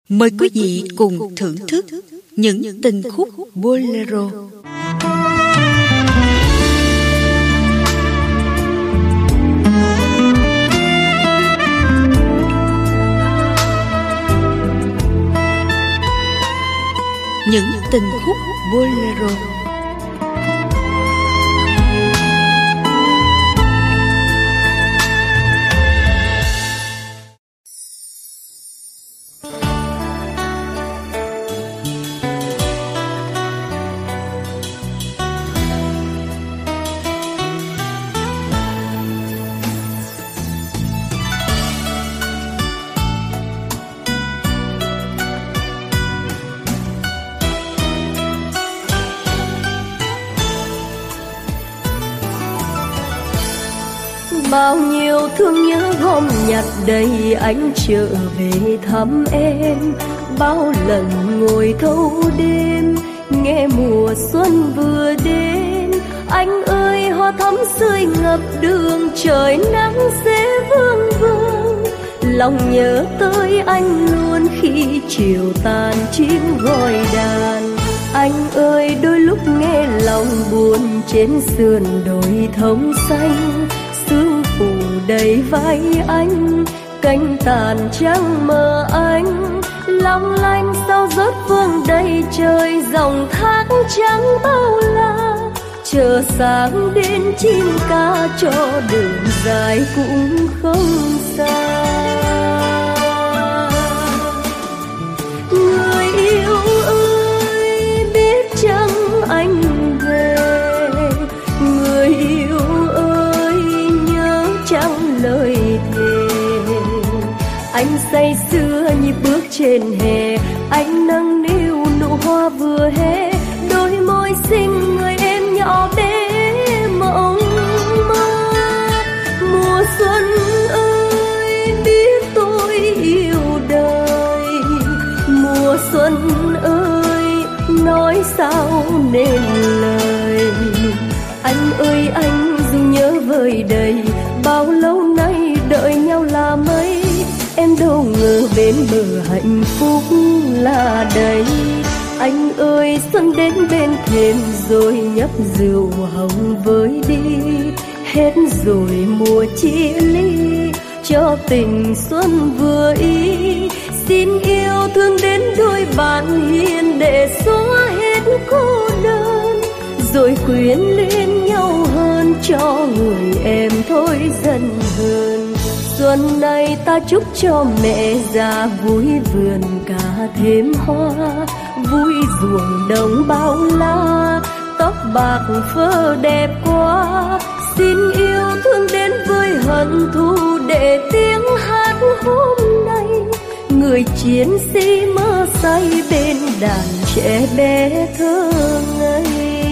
Mời quý vị cùng thưởng thức những tình khúc bolero. Những tình khúc bolero. Bao nhiêu thương nhớ gom nhặt đầy anh trở về thăm em. Bao lần ngồi thâu đêm nghe mùa xuân vừa đến. Anh ơi hoa thắm rơi ngập đường, trời nắng sẽ vương vương. Lòng nhớ tới anh luôn khi chiều tàn chim gọi đàn. Anh ơi đôi lúc nghe lòng buồn trên sườn đồi thông xanh. Sương phủ đầy vai anh, cánh tàn trăng mờ anh. Long lanh sao rớt vương đầy trời, dòng thác trắng bao la. Chờ sáng đến chim ca cho đường dài cũng không xa. Người yêu ơi biết chăng anh về. Người yêu lời thề anh say sưa nhịp bước trên hè. Anh nâng niu nụ hoa vừa hé, đôi môi xinh người em nhỏ bé mộng mơ. Mùa xuân ơi biết tôi yêu đời. Mùa xuân ơi nói sao nên lời. Anh ơi anh dù nhớ vơi đầy, bao lâu nay đợi nhau là mấy. Em đâu ngờ bên bờ hạnh phúc là đây. Anh ơi xuân đến bên thềm rồi nhấp rượu hồng với đi. Hết rồi mùa chia ly, cho tình xuân vừa ý. Xin yêu thương đến đôi bạn hiền để xóa hết cô đơn. Rồi quyến luyến nhau hơn cho người em thôi dần hơn. Xuân này ta chúc cho mẹ già vui vườn cả thêm hoa. Vui ruộng đồng bao la, tóc bạc phơ đẹp quá. Xin yêu thương đến với hận thù để tiếng hát hôm nay. Người chiến sĩ mơ say bên đàn trẻ bé thơ ngây.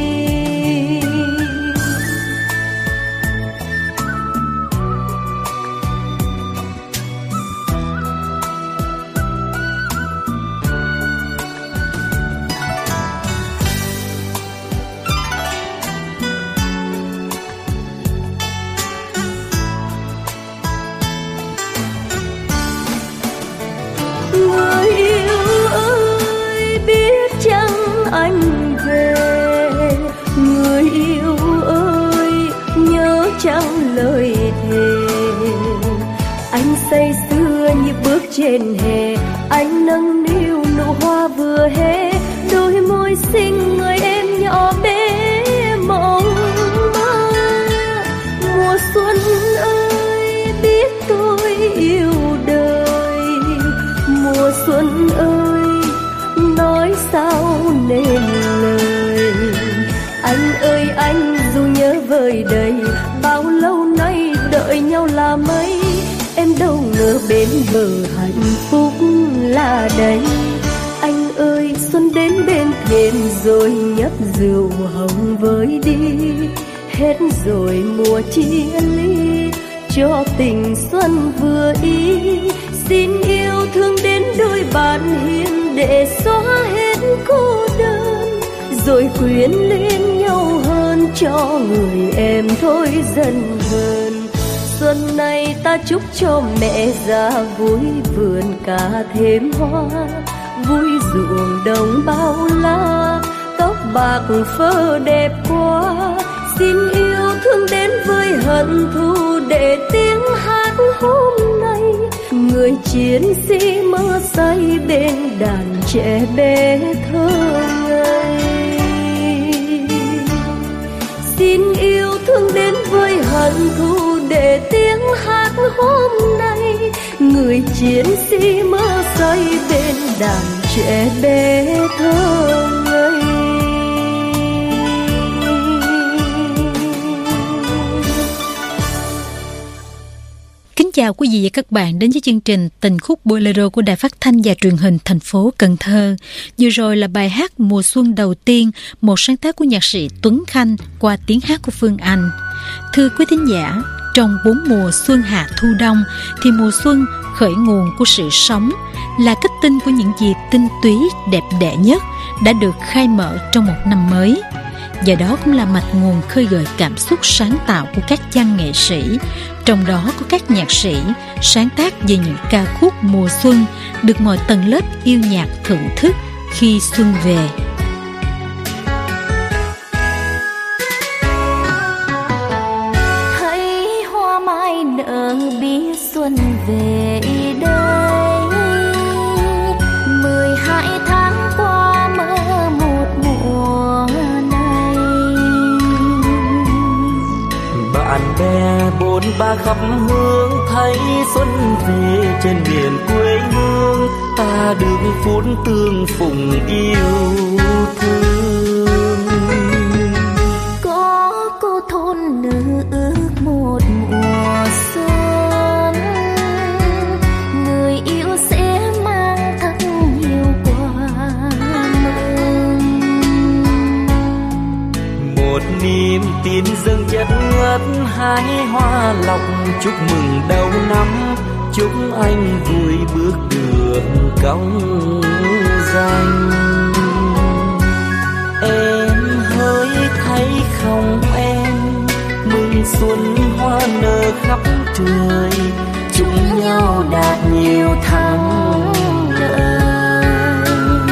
Anh về người yêu ơi nhớ chăng lời thề. Anh say sưa nhịp bước trên hè, anh nâng niu nụ hoa vừa hé, đôi môi xinh người em nhỏ bé mộng mơ. Mùa xuân ơi biết tôi yêu đời. Mùa xuân ơi nói sao nên lời. Anh ơi anh dù nhớ vơi đầy, bao lâu nay đợi nhau là mấy. Em đâu ngờ bên bờ hạnh phúc là đây. Anh ơi xuân đến bên thềm rồi nhấp rượu hồng với đi. Hết rồi mùa chia ly, cho tình xuân vừa ý. Xin yêu thương đến đôi bạn hiền để xóa hết cô đơn. Rồi quyến luyến nhau hơn cho người em thôi dần hơn. xuân này ta chúc cho mẹ già vui vườn cả thêm hoa, vui ruộng đồng bao la, tóc bạc phơ đẹp quá. Xin yêu thương đến với hận thù để tiếng hát hôm nay, người chiến sĩ mơ say bên đàn trẻ bé thơ ngây. Xin yêu thương đến với hận thù để tiếng hát hôm nay, người chiến sĩ mơ say bên đàn trẻ bé thơ ngây. Kính chào quý vị và các bạn đến với chương trình Tình khúc Bolero của Đài Phát thanh và Truyền hình thành phố Cần Thơ. Vừa rồi là bài hát Mùa xuân đầu tiên, một sáng tác của nhạc sĩ Tuấn Khanh qua tiếng hát của Phương Anh. Thưa quý thính giả, trong 4 mùa xuân hạ thu đông thì mùa xuân khởi nguồn của sự sống, là kết tinh của những gì tinh túy đẹp đẽ nhất đã được khai mở trong một năm mới. Và đó cũng là mạch nguồn khơi gợi cảm xúc sáng tạo của các văn nghệ sĩ, trong đó có các nhạc sĩ sáng tác về những ca khúc mùa xuân được mọi tầng lớp yêu nhạc thưởng thức khi xuân về. Thấy hoa mai nở biết xuân về đây, 12 tháng qua mơ một mùa này. Bạn bè bốn ba khắp hướng thấy xuân về trên miền quê hương, ta được phút tương phùng yêu thương. Có cô thôn nữ ước một mùa xuân, người yêu sẽ mang thật nhiều quà mừng. Một niềm tin dâng chất ngất hái hoa lộc, chúc mừng đầu năm, chúc anh vui bước đường cong danh. Em hỡi thấy không em, mừng xuân hoa nở khắp trời, chúc nhau đạt nhiều thắng lợi.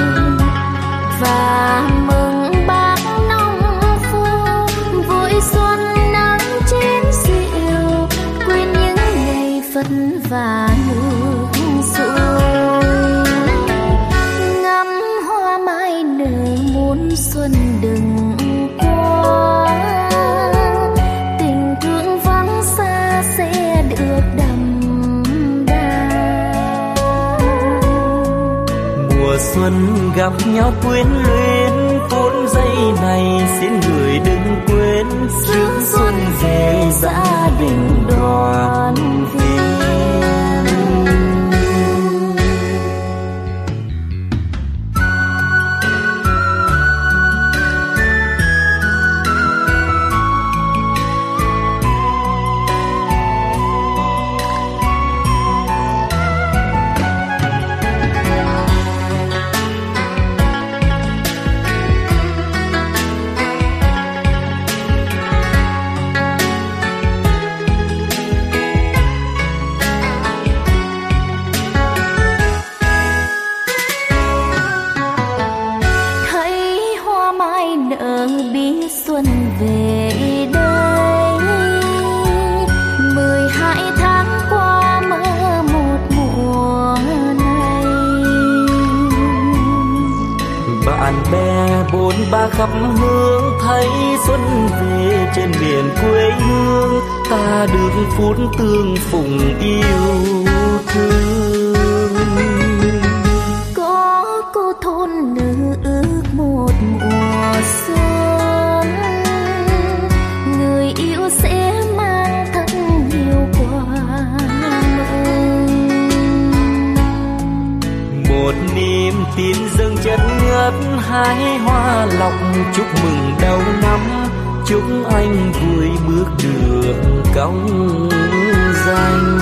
Và mừng bác nông phu vui xuân nắng chín dịu, quên những ngày vất vả nước xuôi. Ngắm hoa mai nở muốn xuân đừng qua, tình thương vắng xa sẽ được đậm đà. Mùa xuân gặp nhau quyến luyến, phút giây này xin người đừng quên, rước xuân về gia đình đoàn viên. Bốn ba khắp hướng thấy xuân về trên miền quê hương, ta được phút tương phùng yêu thương. Có cô thôn nữ ước một mùa xuân, người yêu sẽ mang thật nhiều quà mừng. Một niềm tin dâng chất ngất hái hoa lộc, chúc mừng đầu năm, chúc anh vui bước đường cong danh.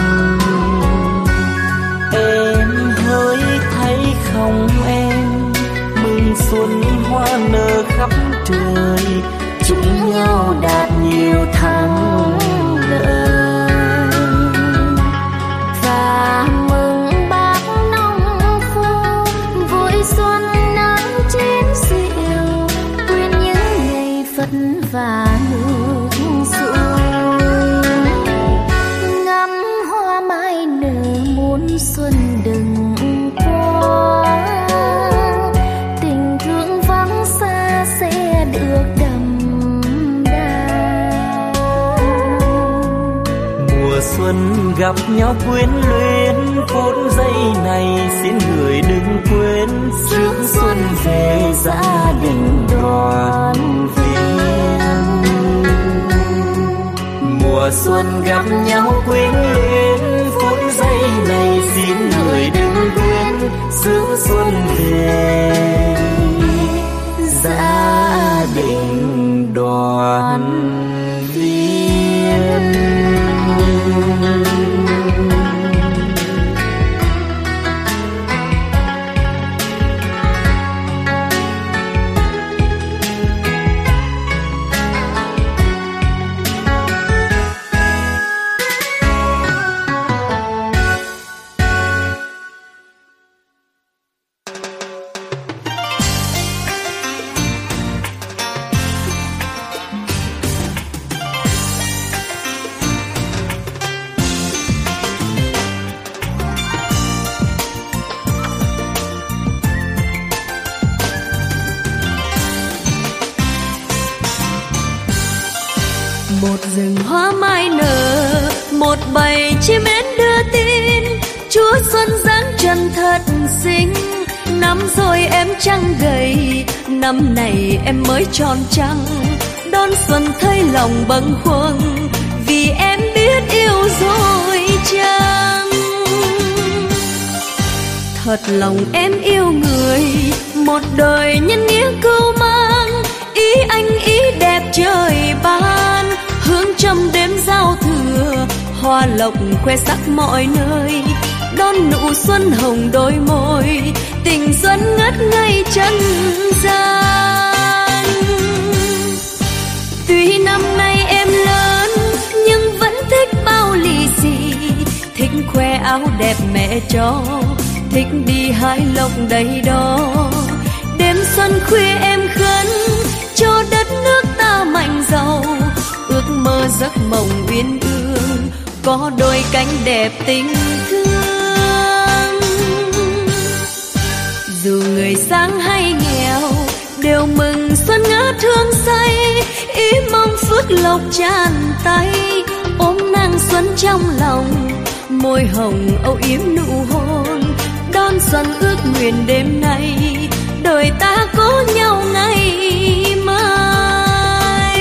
Em hỡi thấy không em, mừng xuân hoa nở khắp trời, chúc nhau đạt nhiều thắng lợi. và nước suối, ngắm hoa mai nở muôn xuân đừng qua, tình thương vắng xa sẽ được đậm đà. Mùa xuân gặp nhau quyến luyến, phút giây này xin người đừng quên, rước xuân về gia đình đoàn viên. Mùa xuân gặp nhau quyến luyến, phút giây này xin người đừng quên, rước xuân về gia đình đoàn viên. Một rừng hoa mai nở, một bầy chim én đưa tin, Chúa xuân giáng trần thật xinh. Năm rồi em trăng gầy, năm này em mới tròn trăng, đón xuân thấy lòng bâng khuâng, vì em biết yêu rồi chăng. Thật lòng em yêu người, một đời nhân nghĩa cưu mang, ý anh ý đẹp trời ban, hương trầm đêm giao thừa, hoa lộc khoe sắc mọi nơi, đón nụ xuân hồng đôi môi, tình xuân ngất ngây chân gian. Tuy năm nay em lớn nhưng vẫn thích bao lì xì, thích khoe áo đẹp mẹ cho, thích đi hái lộc đầy đó. Đêm xuân khuya em khấn cho đất nước ta mạnh giàu, ước mơ giấc mộng uyên ương, có đôi cánh đẹp tình thương. Dù người sáng hay nghèo đều mừng xuân ngát hương say, ý mong phước lộc tràn tay, ôm nắng xuân trong lòng, môi hồng âu yếm nụ hôn, đón xuân ước nguyện đêm nay, đời ta có nhau ngày mai.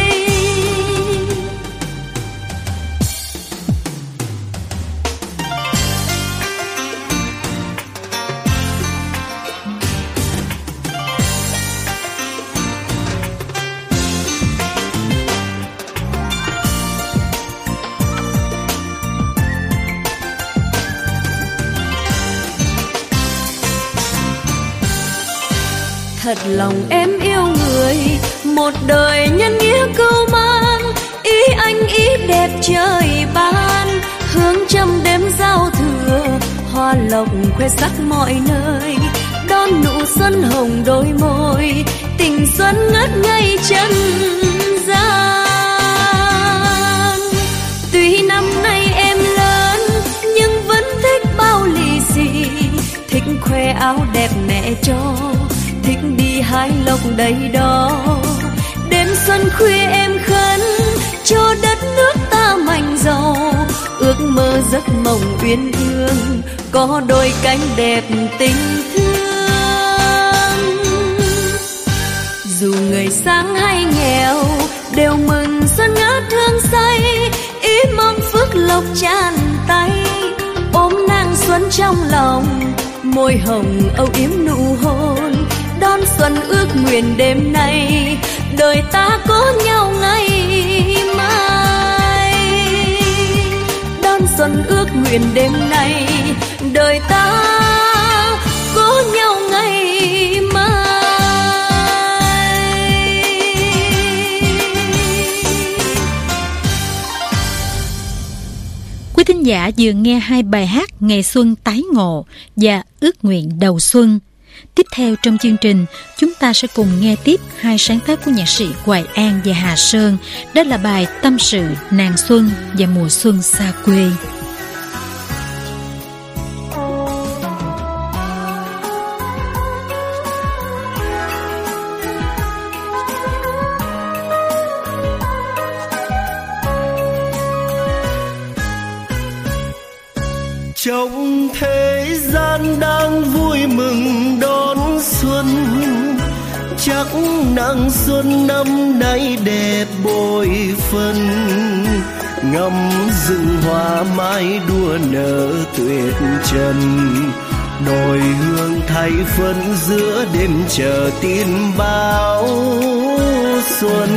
Thật lòng em yêu người, một đời nhân nghĩa cưu mang, ý anh ý đẹp trời ban, hương trầm đêm giao thừa, hoa lộc khoe sắc mọi nơi, đón nụ xuân hồng đôi môi, tình xuân ngất ngây chân gian. Tuy năm nay em lớn nhưng vẫn thích bao lì xì, thích khoe áo đẹp mẹ cho, thích đi hái lộc đầy đó. Đêm xuân khuya em khấn cho đất nước ta mạnh giàu, ước mơ giấc mộng uyên ương, có đôi cánh đẹp tình thương. Dù người sáng hay nghèo đều mừng xuân ngát hương say, ý mong phước lộc tràn tay, ôm nắng xuân trong lòng, môi hồng âu yếm nụ hôn, đón xuân ước nguyện đêm nay, đời ta có nhau ngày mai. Đón xuân ước nguyện đêm nay, đời ta có nhau ngày mai. Quý thính giả vừa nghe hai bài hát Ngày xuân tái ngộ và Ước nguyện đầu xuân. Tiếp theo trong chương trình, chúng ta sẽ cùng nghe tiếp hai sáng tác của nhạc sĩ Hoài An và Hà Sơn. Đó là bài Tâm sự nàng xuân và mùa xuân xa quê. Trong thế gian đang vui mừng đón xuân, chắc nắng xuân năm nay đẹp bội phần. Ngắm rừng hoa mai đua nở tuyệt trần, đồi hương thay phấn giữa đêm chờ tin báo xuân.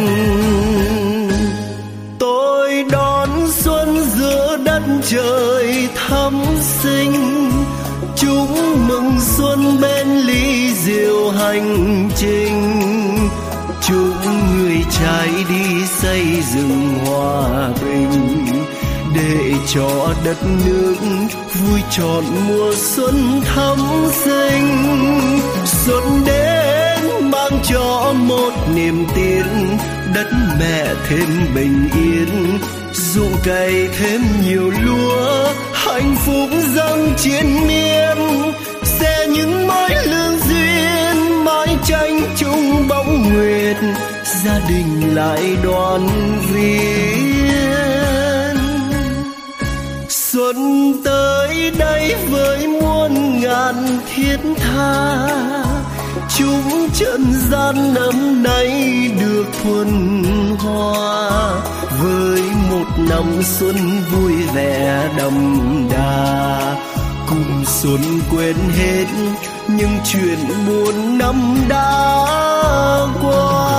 Tôi đón xuân giữa đất trời thắm xinh, chúc mừng xuân bên ly rượu hành trình. Chúc người trai đi xây dựng hòa bình, để cho đất nước vui trọn mùa xuân thắm xinh. Xuân đến mang cho một niềm tin, đất mẹ thêm bình yên, ruộng cày thêm nhiều lúa, hạnh phúc dâng chiến miên. Sẽ những mối lương duyên mãi tranh chung bóng nguyệt, gia đình lại đoàn viên. Xuân tới đây với muôn ngàn thiết tha, chúc trần gian năm nay được thuần hoa. Với một năm xuân vui vẻ đậm đà, cùng xuân quên hết những chuyện buồn năm đã qua.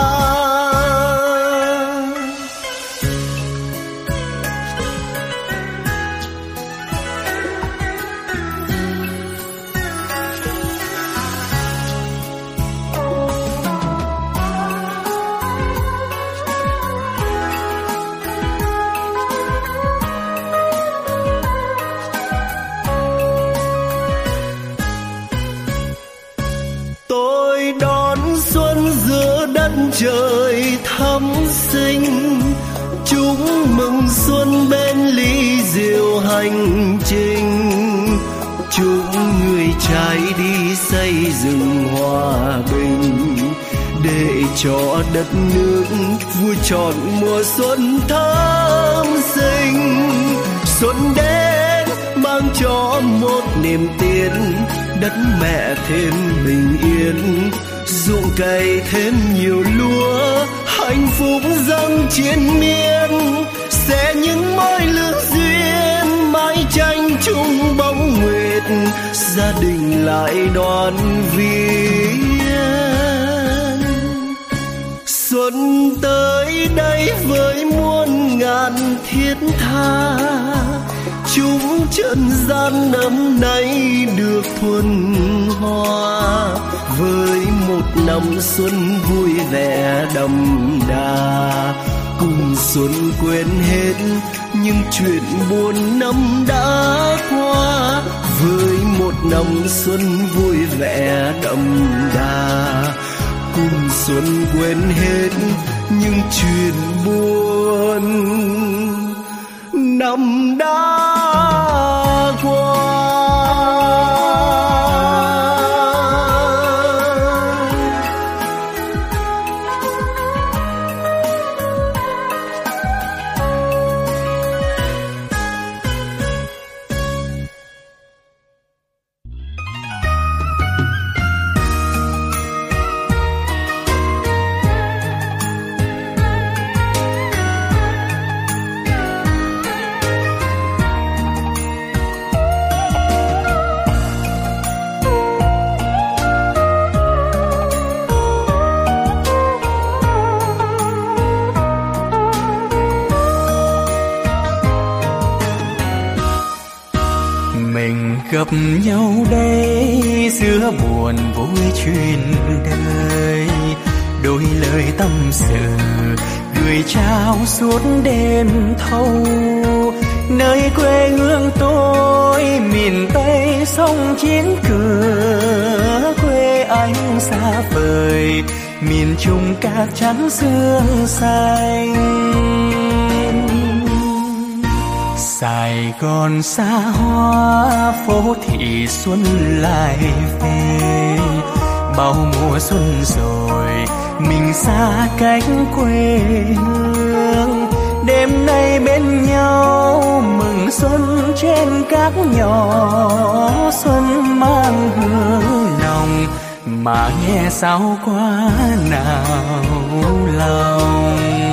Trời thắm xinh, chúc mừng xuân bên ly rượu hành trình. Chúc người trai đi xây dựng hòa bình, để cho đất nước vui trọn mùa xuân thắm xinh. Xuân đến mang cho một niềm tin, đất mẹ thêm bình yên, ruộng cày thêm nhiều lúa, hạnh phúc dâng chiến miên. Sẽ những mối lương duyên mãi tranh chung bóng nguyệt, gia đình lại đoàn viên. Xuân tới đây với muôn ngàn thiết tha, chúc trần gian năm nay được thuần hoa. Với một năm xuân vui vẻ đậm đà, cùng xuân quên hết những chuyện buồn năm đã qua. Với một năm xuân vui vẻ đậm đà, cùng xuân quên hết những chuyện buồn năm đã qua. Gặp nhau đây giữa buồn vui chuyện đời, đôi lời tâm sự gửi trao suốt đêm thâu. nơi quê hương tôi miền Tây sông Chiến Cửa, quê anh xa vời miền Trung cát trắng sương xanh. Sài Gòn xa hoa phố thị xuân lại về, bao mùa xuân rồi mình xa cách quê hương. Đêm nay bên nhau mừng xuân trên các nhỏ, xuân mang hương nồng mà nghe sao quá nào lòng.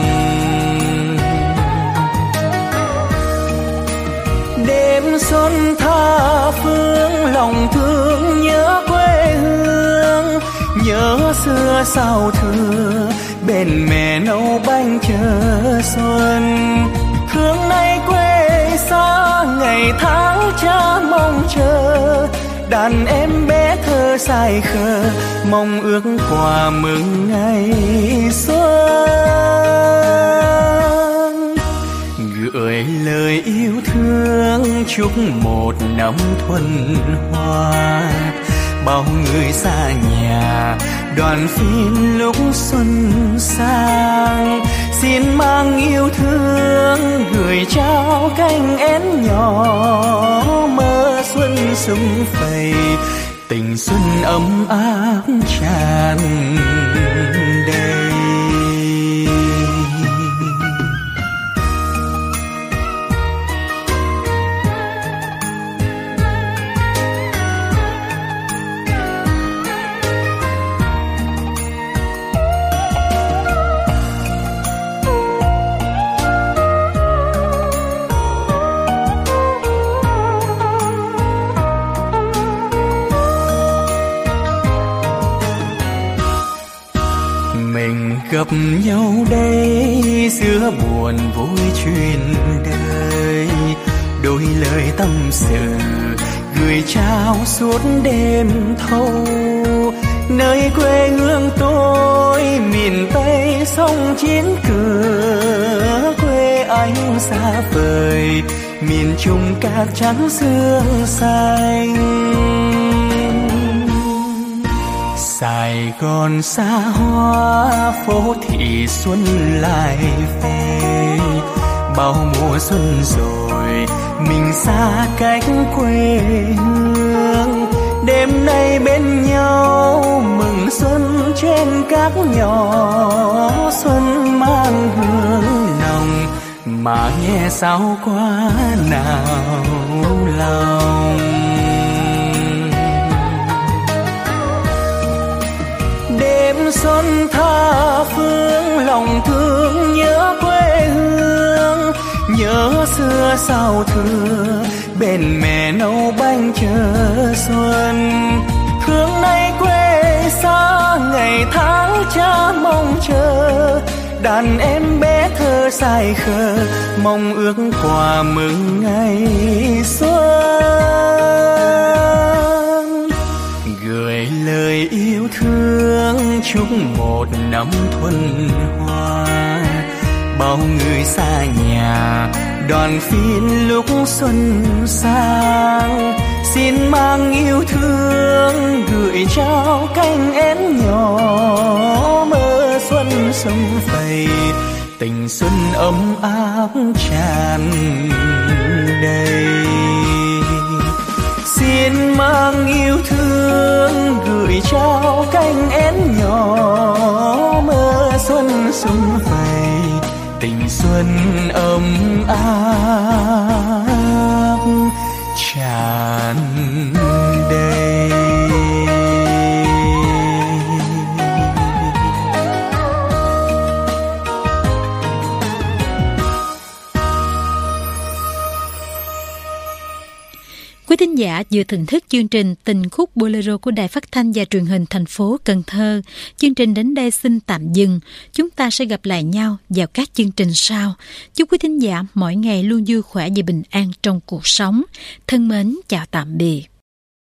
Đêm xuân tha phương lòng thương nhớ quê hương, nhớ xưa sao thưa bên mẹ nấu bánh chờ xuân. Thương nay quê xa ngày tháng cha mong chờ, đàn em bé thơ say khờ mong ước quà mừng ngày xuân. Gửi lời yêu thương chúc một năm thuần hoa, bao người xa nhà đoàn phiên lúc xuân sang. Xin mang yêu thương gửi trao cánh én nhỏ, mơ xuân sum vầy tình xuân ấm áp tràn đầy. Gặp nhau đây giữa buồn vui chuyện đời, đôi lời tâm sự gửi trao suốt đêm thâu. Nơi quê hương tôi miền Tây sông Chiến Cửa, quê anh xa vời miền Trung cát trắng sương xanh. Sài Gòn xa hoa phố thị xuân lại về, bao mùa xuân rồi mình xa cách quê hương. Đêm nay bên nhau mừng xuân trên các nhỏ, xuân mang hương nồng mà nghe sao quá nào lòng. Đêm xuân tha phương lòng thương nhớ quê hương, nhớ xưa sao thưa bên mẹ nấu bánh chờ xuân. Thương nay quê xa ngày tháng cha mong chờ, đàn em bé thơ say khờ mong ước quà mừng ngày xuân. Gửi lời yêu thương chúc một năm thuần hoa, bao người xa nhà đoàn phiên lúc xuân sang. Xin mang yêu thương gửi trao cánh én nhỏ, mơ xuân sum vầy tình xuân ấm áp tràn đầy. Xin mang yêu thương gửi trao cánh én nhỏ, mơ xuân sum vầy tình xuân ấm áp tràn đầy. Quý thính giả vừa thưởng thức chương trình Tình khúc Bolero của Đài Phát thanh và Truyền hình thành phố Cần Thơ. Chương trình đến đây xin tạm dừng. Chúng ta sẽ gặp lại nhau vào các chương trình sau. Chúc quý thính giả mỗi ngày luôn vui khỏe và bình an trong cuộc sống. Thân mến chào tạm biệt.